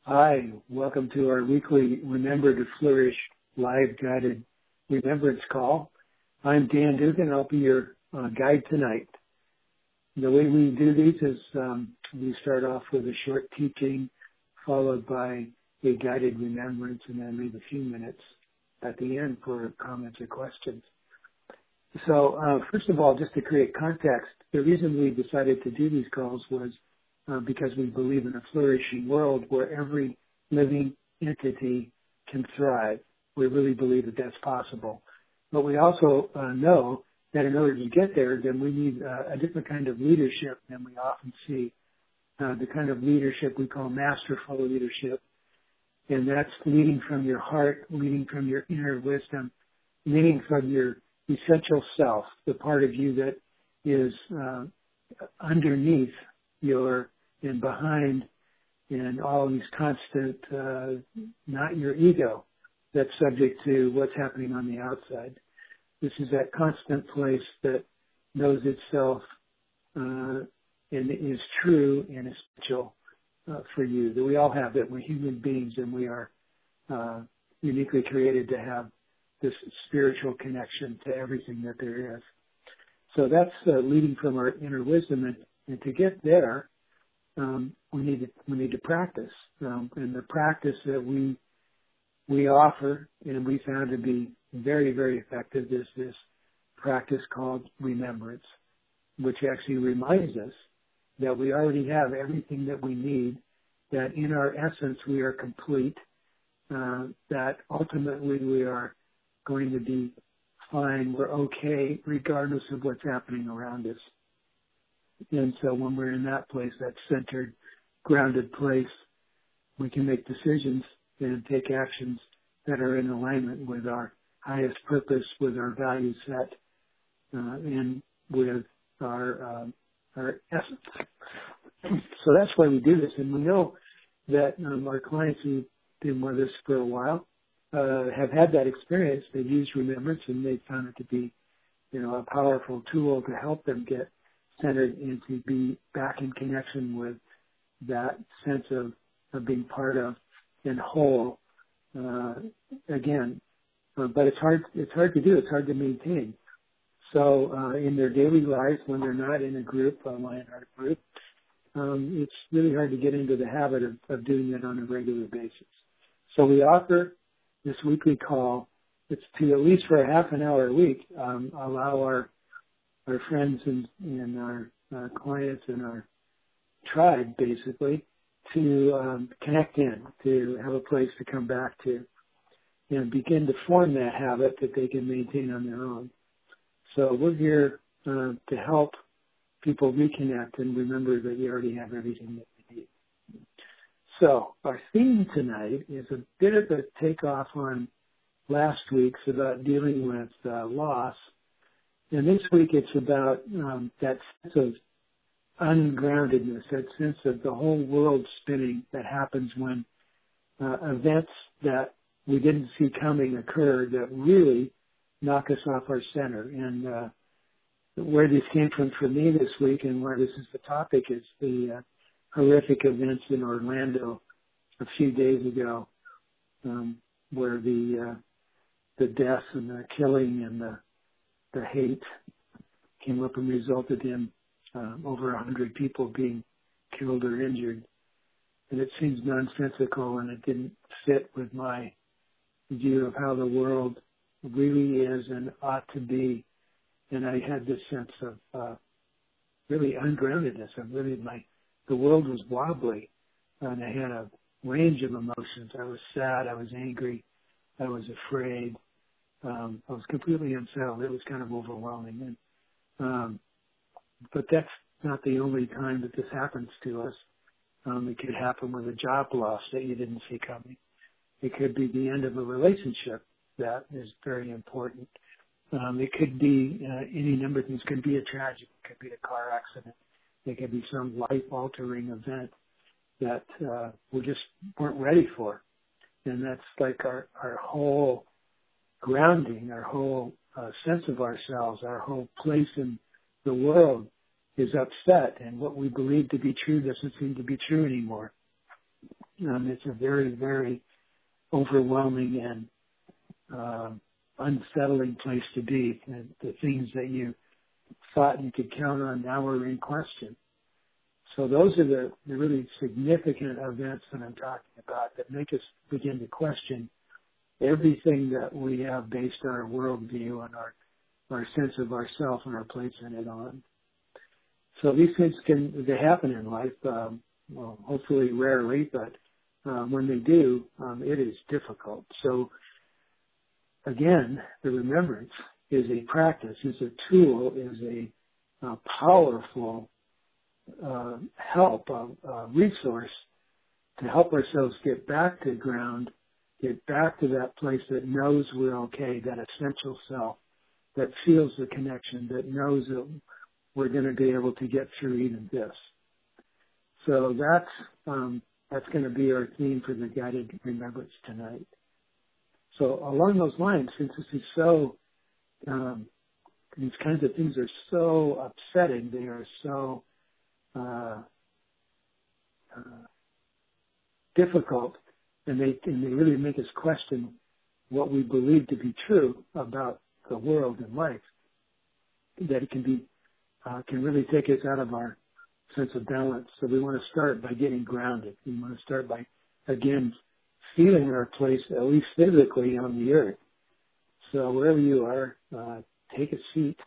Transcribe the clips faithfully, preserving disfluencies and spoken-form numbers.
Hi, welcome to our weekly Remember to Flourish live guided remembrance call. I'm Dan Dugan. I'll be your uh, guide tonight. The way we do these is um, we start off with a short teaching followed by a guided remembrance and then leave a few minutes at the end for comments or questions. So uh, first of all, just to create context, the reason we decided to do these calls was Uh, because we believe in a flourishing world where every living entity can thrive. We really believe that that's possible. But we also uh, know that in order to get there, then we need uh, a different kind of leadership than we often see. Uh, the kind of leadership we call masterful leadership. And that's leading from your heart, leading from your inner wisdom, leading from your essential self, the part of you that is uh, underneath your and behind and all these constant, uh, not your ego that's subject to what's happening on the outside. This is that constant place that knows itself uh, and is true and essential uh, for you. That we all have that. We're human beings and we are uh, uniquely created to have this spiritual connection to everything that there is. So that's uh, leading from our inner wisdom, and, and to get there, Um, we need to we need to practice, um, and the practice that we we offer and we found to be very very effective is this practice called remembrance, which actually reminds us that we already have everything that we need, that in our essence we are complete, uh, that ultimately we are going to be fine, we're okay regardless of what's happening around us. And so when we're in that place, that centered, grounded place, we can make decisions and take actions that are in alignment with our highest purpose, with our value set, uh, and with our um, our essence. So that's why we do this. And we know that um, our clients who've been with us for a while uh, have had that experience. They've used remembrance, and they've found it to be, you know, a powerful tool to help them get centered and to be back in connection with that sense of, of being part of and whole uh, again. Uh, but it's hard it's hard to do. It's hard to maintain. So uh, in their daily lives, when they're not in a group, a Lionheart group, um, it's really hard to get into the habit of, of doing it on a regular basis. So we offer this weekly call. It's to, at least for a half an hour a week, um, allow our our friends and, and our uh, clients and our tribe, basically, to um, connect in, to have a place to come back to, and begin to form that habit that they can maintain on their own. So we're here uh, to help people reconnect and remember that you already have everything that you need. So our theme tonight is a bit of a takeoff on last week's about dealing with uh, loss. And this week it's about um, that sense of ungroundedness, that sense of the whole world spinning that happens when uh, events that we didn't see coming occur that really knock us off our center. And uh, where this came from for me this week and where this is the topic is the uh, horrific events in Orlando a few days ago, um, where the uh, the deaths and the killing and the the hate came up and resulted in uh, over a hundred people being killed or injured. And it seems nonsensical, and it didn't fit with my view of how the world really is and ought to be. And I had this sense of uh, really ungroundedness. Of really my the world was wobbly, and I had a range of emotions. I was sad. I was angry. I was afraid. Um, I was completely unsettled. It was kind of overwhelming. And, um, but that's not the only time that this happens to us. Um, it could happen with a job loss that you didn't see coming. It could be the end of a relationship that is very important. Um, it could be uh, any number of things. It could be a tragedy. It could be a car accident. It could be some life-altering event that uh, we just weren't ready for. And that's like our, our whole grounding, our whole uh, sense of ourselves, our whole place in the world is upset, and what we believe to be true doesn't seem to be true anymore. Um, it's a very, very overwhelming and uh, unsettling place to be. And the things that you thought you could count on now are in question. So those are the, the really significant events that I'm talking about that make us begin to question everything that we have based our worldview and our, our sense of ourself and our place in it on. So these things can they happen in life, um, well, hopefully rarely, but uh, when they do, um, it is difficult. So again, the remembrance is a practice, is a tool, is a uh, powerful uh, help, a, a resource to help ourselves get back to ground, get back to that place that knows we're okay, that essential self, that feels the connection, that knows that we're going to be able to get through even this. So that's um, that's going to be our theme for the guided remembrance tonight. So along those lines, since this is so, um, these kinds of things are so upsetting, they are so uh, uh, difficult, and they and they really make us question what we believe to be true about the world and life. That it can be uh, can really take us out of our sense of balance. So we want to start by getting grounded. We want to start by again feeling our place, at least physically, on the earth. So wherever you are, uh, take a seat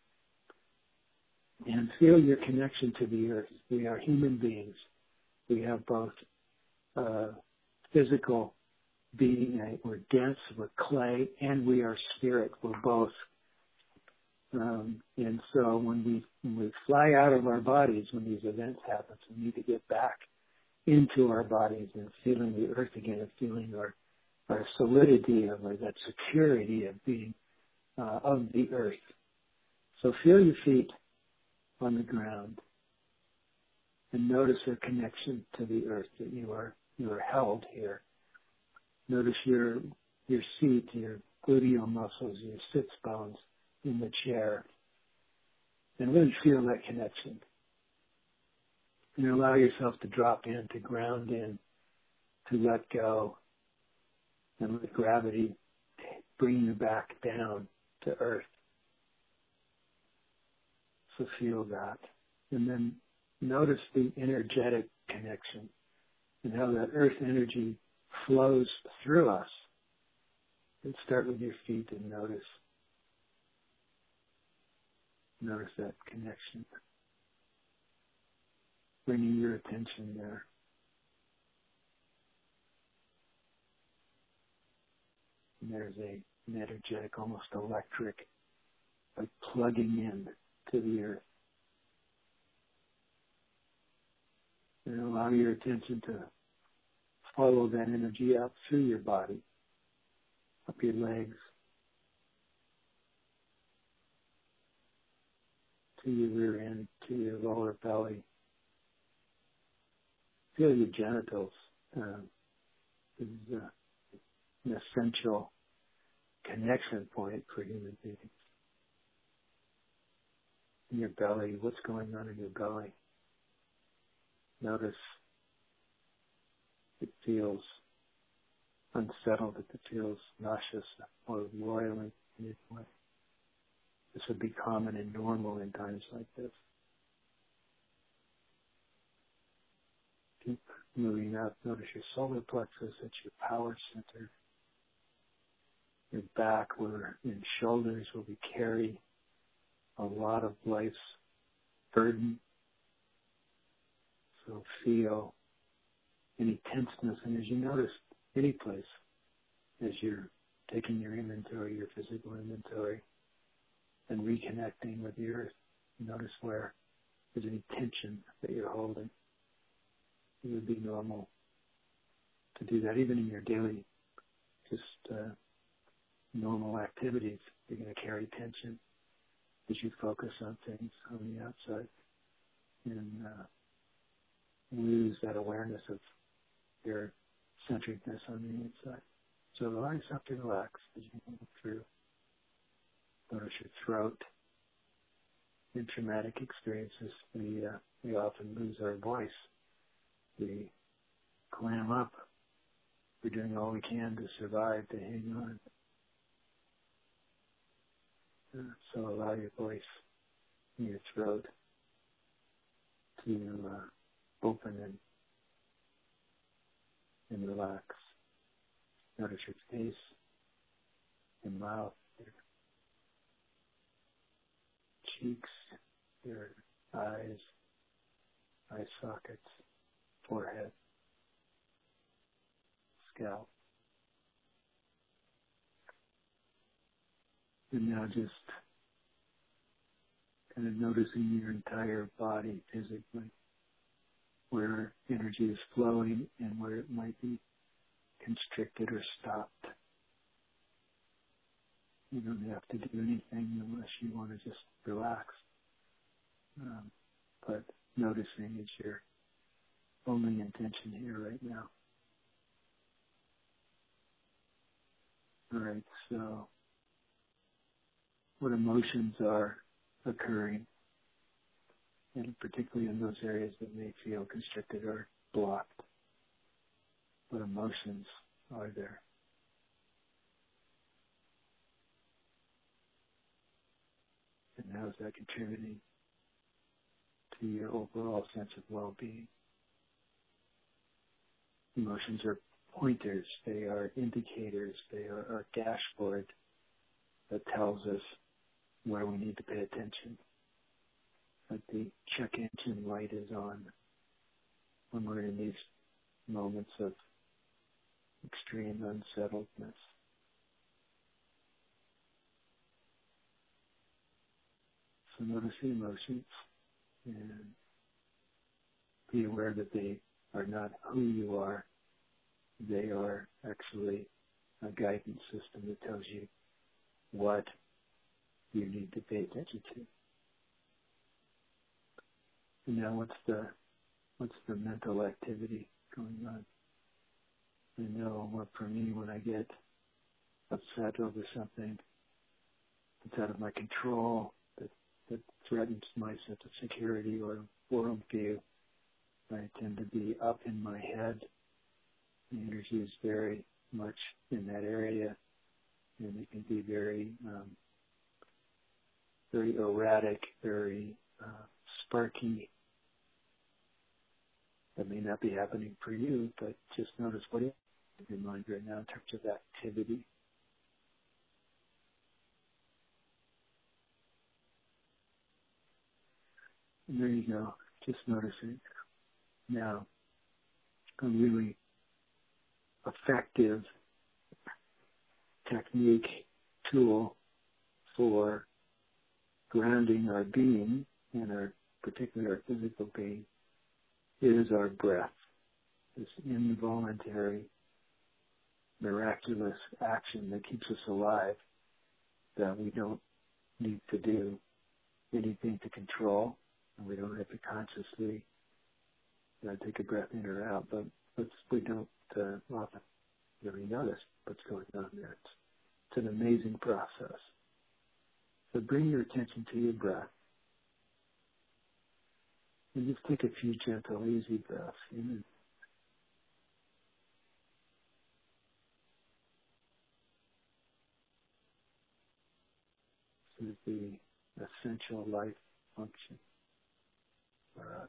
and feel your connection to the earth. We are human beings. We have both uh, physical being, uh, we're dense, we're clay, and we are spirit. We're both. Um, and so when we, when we fly out of our bodies, when these events happen, we need to get back into our bodies and feeling the earth again, and feeling our, our solidity of, or that security of being uh, of the earth. So feel your feet on the ground and notice your connection to the earth, that you are you are held here. Notice your your seat, your gluteal muscles, your sits bones in the chair, and really feel that connection. And allow yourself to drop in, to ground in, to let go, and let gravity bring you back down to earth. So feel that. And then notice the energetic connection and how that earth energy flows through us. And start with your feet and notice. Notice that connection. Bringing your attention there. And there's a, an energetic, almost electric, like plugging in to the earth. And allow your attention to follow that energy up through your body, up your legs, to your rear end, to your lower belly. Feel your genitals. Uh, this is uh, an essential connection point for human beings. In your belly, what's going on in your belly? Notice it feels unsettled, if it feels nauseous or roiling in any way. This would be common and normal in times like this. Keep moving up. Notice your solar plexus, it's your power center. Your back, where in shoulders, where we carry a lot of life's burden. So feel any tenseness, and as you notice any place, as you're taking your inventory, your physical inventory, and reconnecting with the earth, notice where there's any tension that you're holding. It would be normal to do that, even in your daily, just uh, normal activities. You're going to carry tension as you focus on things on the outside and uh, lose that awareness of your centeredness on the inside. So allow yourself to relax as you move through. Notice your throat. In traumatic experiences, we uh, we often lose our voice. We clam up. We're doing all we can to survive, to hang on. Uh, so allow your voice in your throat to uh, open and, and relax. Notice your face, your mouth, your cheeks, your eyes, eye sockets, forehead, scalp. And now just kind of noticing your entire body physically, where energy is flowing and where it might be constricted or stopped. You don't have to do anything unless you want to just relax. Um, but noticing is your only intention here right now. All right, so what emotions are occurring, and particularly in those areas that may feel constricted or blocked? What emotions are there? And how is that contributing to your overall sense of well-being? Emotions are pointers, they are indicators, they are our dashboard that tells us where we need to pay attention. Like the check engine light is on when we're in these moments of extreme unsettledness. So notice the emotions and be aware that they are not who you are. They are actually a guidance system that tells you what you need to pay attention to. And now what's the what's the mental activity going on? I know what for me, when I get upset over something that's out of my control, that, that threatens my sense of security or worldview, I tend to be up in my head. The energy is very much in that area, and it can be very, um, very erratic, very uh, sparky. That may not be happening for you, but just notice what is in your mind right now in terms of activity. And there you go, just noticing. Now, a really effective technique, tool for grounding our being, and our particularly our physical being, is our breath. This involuntary, miraculous action that keeps us alive, that we don't need to do anything to control, and we don't have to consciously uh, take a breath in or out, but, but we don't uh, often really notice what's going on there. It's, it's an amazing process. So bring your attention to your breath. And just take a few gentle, easy breaths in. This is the essential life function for us.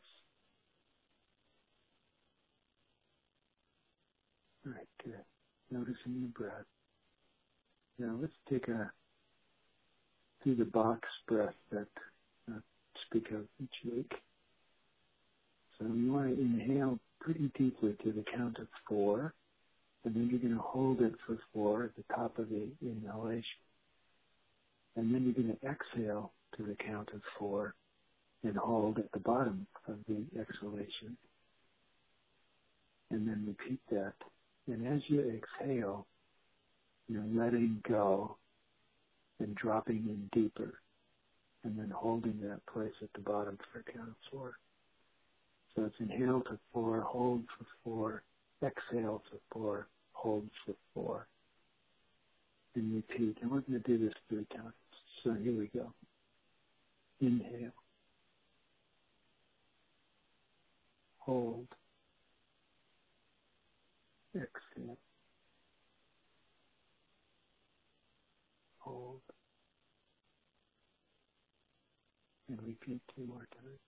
All right, good. Noticing the breath. Now let's take a through the box breath that I speak of each week. So you want to inhale pretty deeply to the count of four, and then you're going to hold it for four at the top of the inhalation. And then you're going to exhale to the count of four and hold at the bottom of the exhalation. And then repeat that. And as you exhale, you're letting go and dropping in deeper, and then holding that place at the bottom for a count of four. So it's inhale to four, hold for four, exhale for four, hold for four. And repeat. And we're going to do this three times. So here we go. Inhale. Hold. exhale. Hold. And repeat two more times.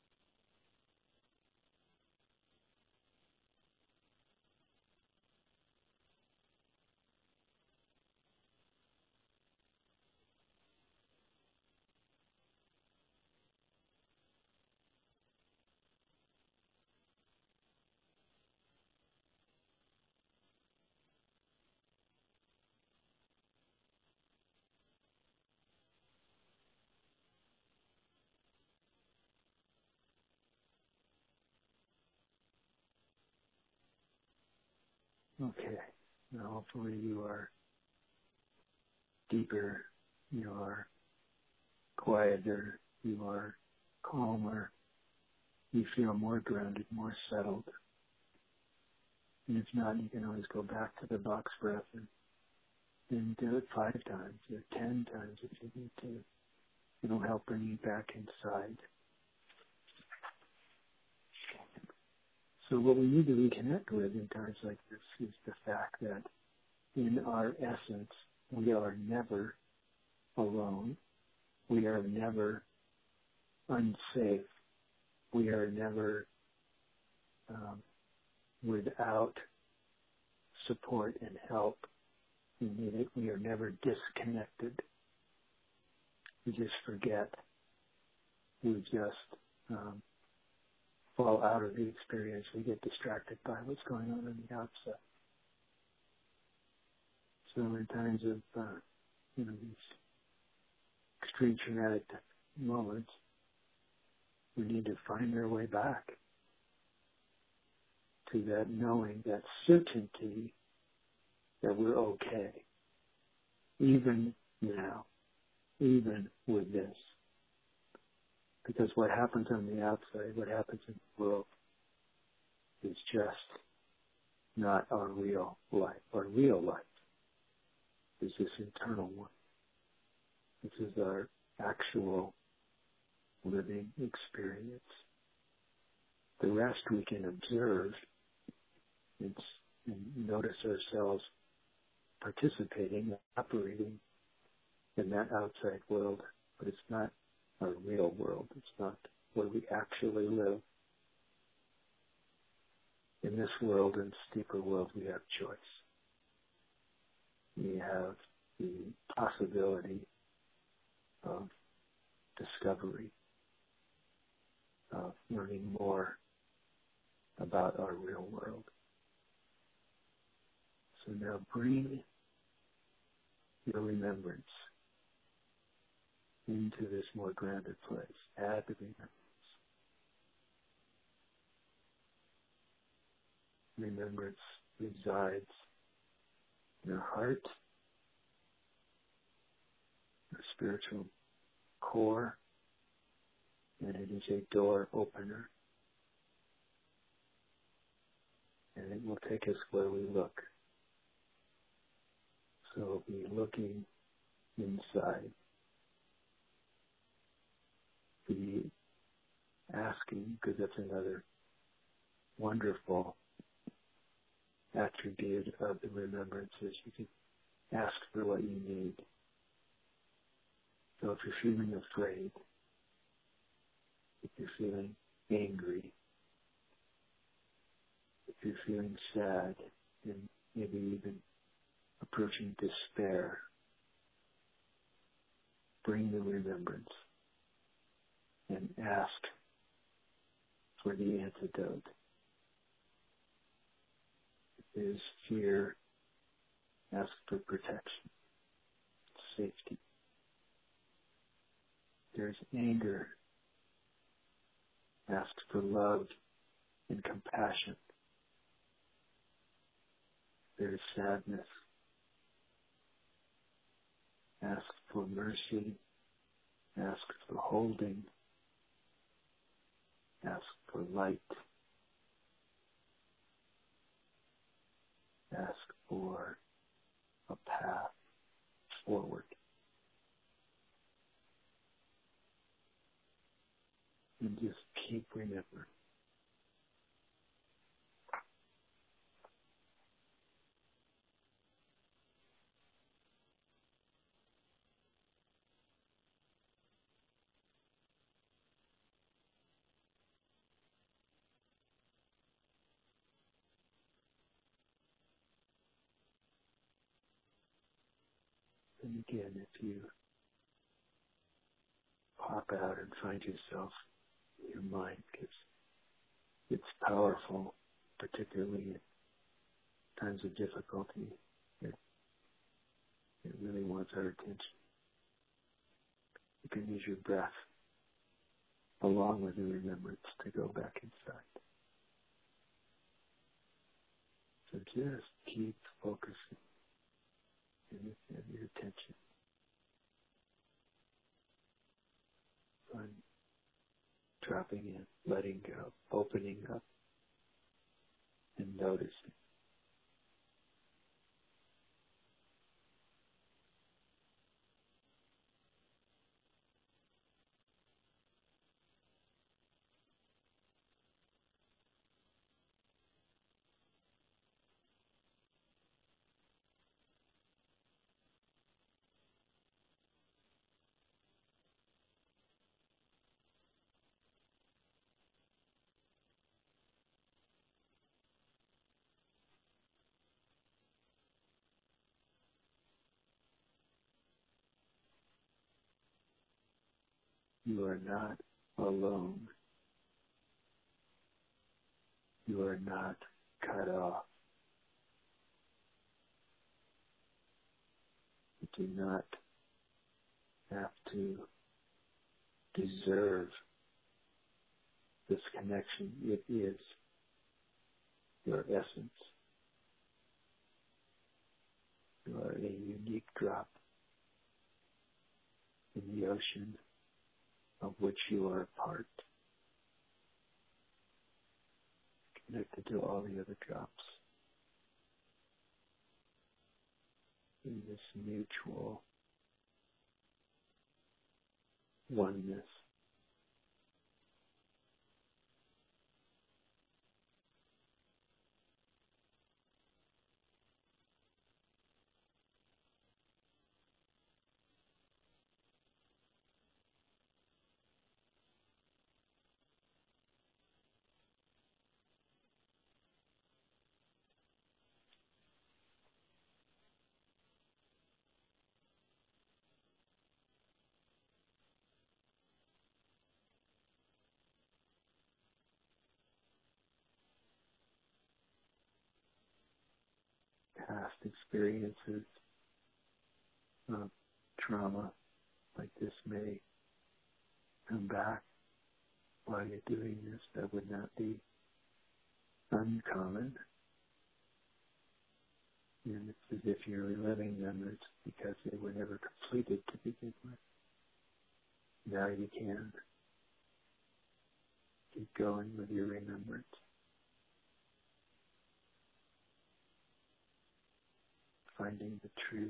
Okay. Now hopefully you are deeper, you are quieter, you are calmer, you feel more grounded, more settled. And if not, you can always go back to the box breath and, and do it five times or ten times if you need to. It'll help bring you back inside. So what we need to reconnect with in times like this is the fact that in our essence, we are never alone. We are never unsafe. We are never um, without support and help. We need it. We are never disconnected. We just forget. We just um, fall out of the experience. We get distracted by what's going on on the outside. So in times of, uh, you know, these extreme traumatic moments, we need to find our way back to that knowing, that certainty that we're okay, even now, even with this. Because what happens on the outside, what happens in the world, is just not our real life. Our real life is this internal one. This is our actual living experience. The rest we can observe and, and notice ourselves participating, operating in that outside world, but it's not our real world. It's not where we actually live. In this world and this deeper world, we have choice. We have the possibility of discovery, of learning more about our real world. So now bring your remembrance into this more grounded place. Add the remembrance. Remembrance resides in our heart, our spiritual core, and it is a door opener. And it will take us where we look. So we'll be looking inside. Be asking, because that's another wonderful attribute of the remembrance, is you can ask for what you need. So if you're feeling afraid, if you're feeling angry, if you're feeling sad, and maybe even approaching despair, bring the remembrance and ask for the antidote. If there's fear, ask for protection, safety. If there's anger, ask for love and compassion. If there's sadness, ask for mercy, ask for holding, ask for light, ask for a path forward. And just keep remembering. And again, if you pop out and find yourself, your mind gets, it's powerful, particularly in times of difficulty. It, it really wants our attention. You can use your breath along with the remembrance to go back inside. So just keep focusing and your attention on dropping in, letting go, opening up, and noticing. You are not alone. You are not cut off. You do not have to deserve this connection. It is your essence. You are a unique drop in the ocean of which you are a part, connected to all the other drops in this mutual oneness. Past experiences of trauma like this may come back while you're doing this. That would not be uncommon. And it's as if you're reliving them because they were never completed to begin with. Now you can keep going with your remembrance. Finding the truth.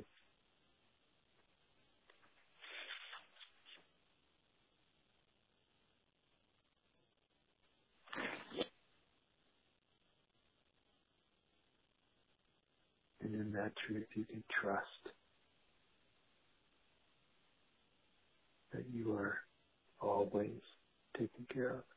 And in that truth you can trust that you are always taken care of.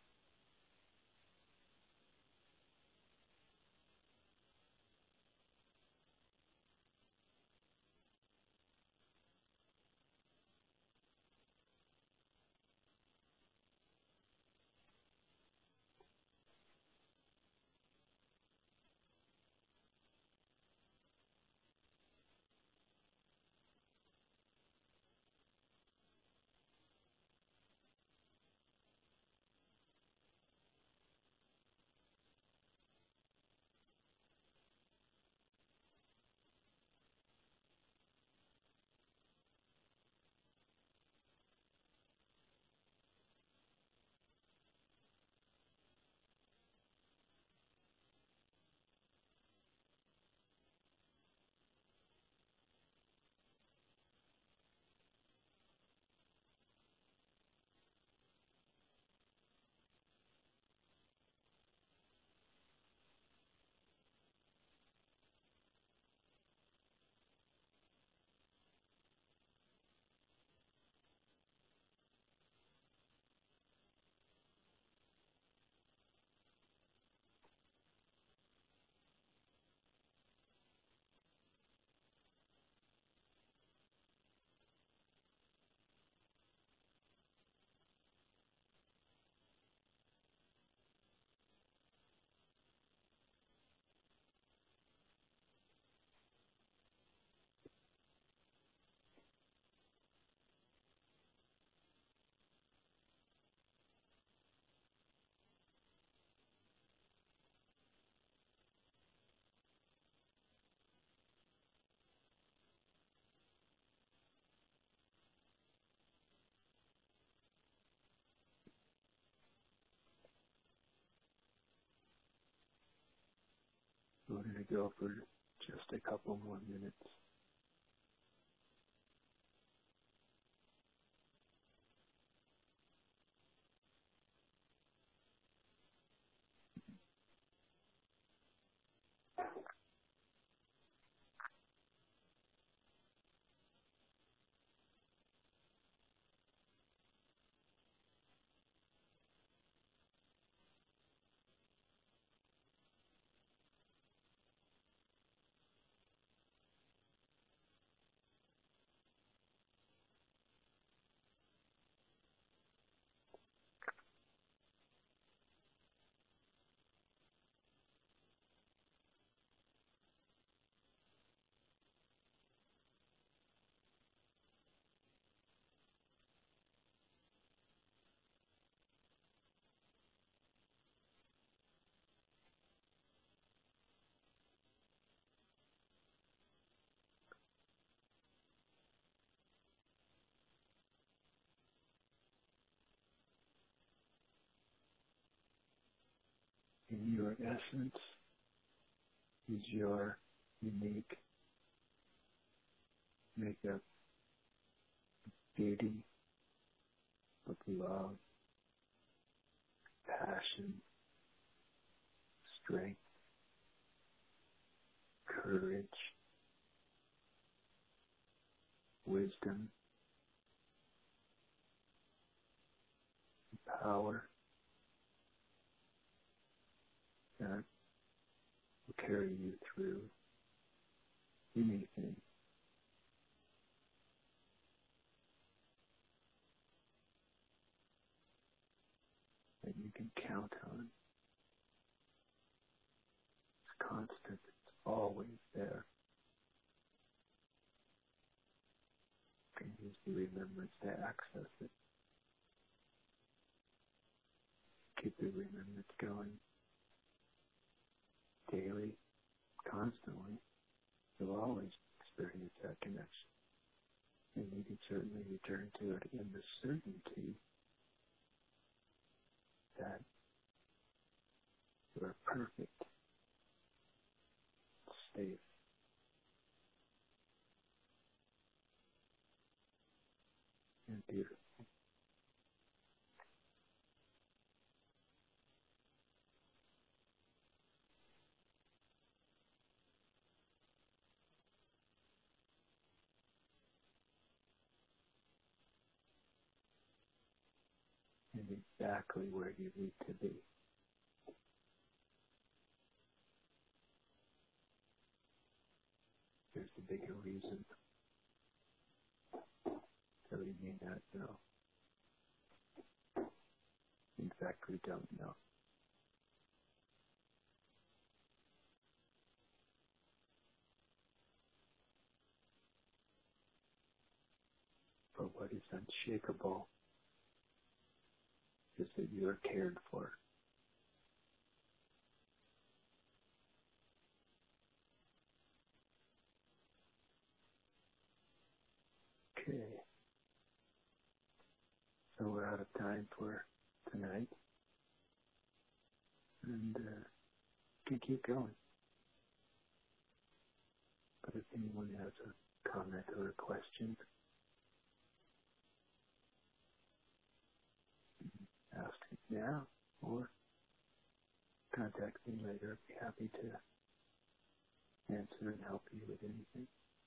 we're going to go for just a couple more minutes. In your essence is your unique makeup, beauty of love, passion, strength, courage, wisdom, power that will carry you through anything. That you can count on. It's constant. It's always there. You can use the remembrance to access it. Keep the remembrance going daily, constantly. You'll always experience that connection. And you can certainly return to it in the certainty that you are perfect, safe, and beautiful. And exactly where you need to be. There's a bigger reason, so you may not know. In fact, we don't know. But what is unshakable is that you are cared for. Okay. So we're out of time for tonight. And uh, can keep going. But if anyone has a comment or a question, ask it now or contact me later. I'd be happy to answer and help you with anything.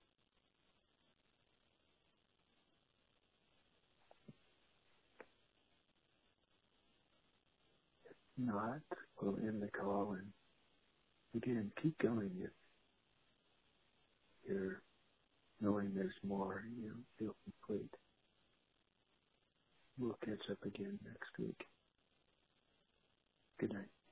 If not, we'll end the call and again, keep going if you're knowing there's more and you don't feel complete. We'll catch up again next week. Good night.